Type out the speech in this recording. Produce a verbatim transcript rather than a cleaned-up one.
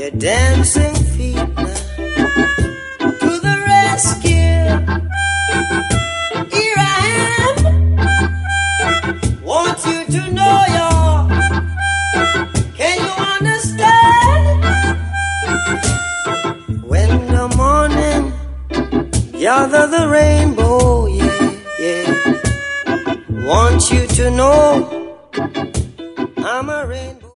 your dancing feet now. To the rescue, here I am. Want you to know y'all. Can you understand? When the morning gather the rainbow, yeah, yeah. Want you to know I'm a rainbow.